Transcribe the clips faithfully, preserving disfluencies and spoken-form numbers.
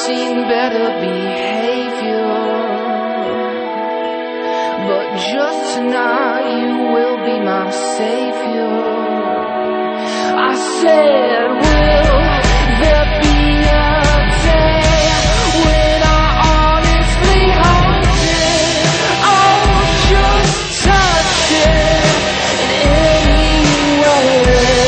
seen better behavior, but just tonight you will be my savior. I said, will there be a day when I honestly hold it? Oh, just touch it in any way.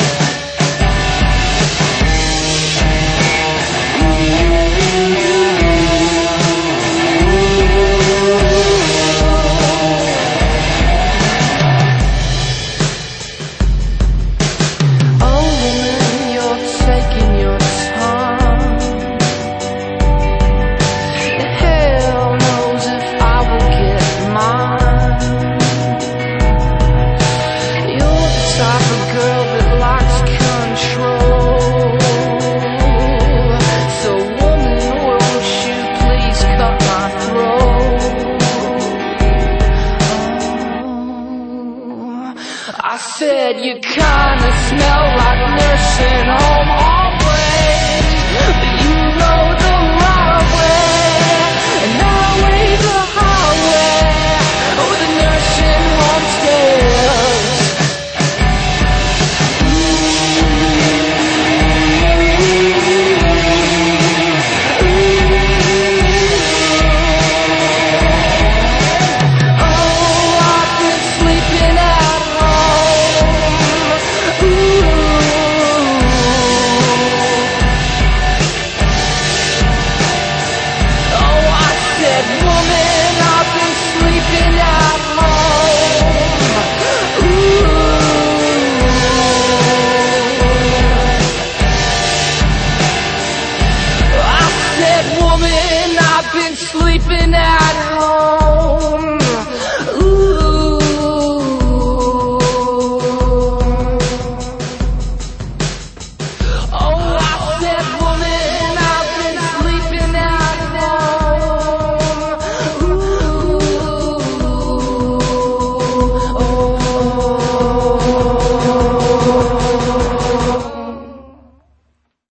I said you kinda smell like nursing home always, but you know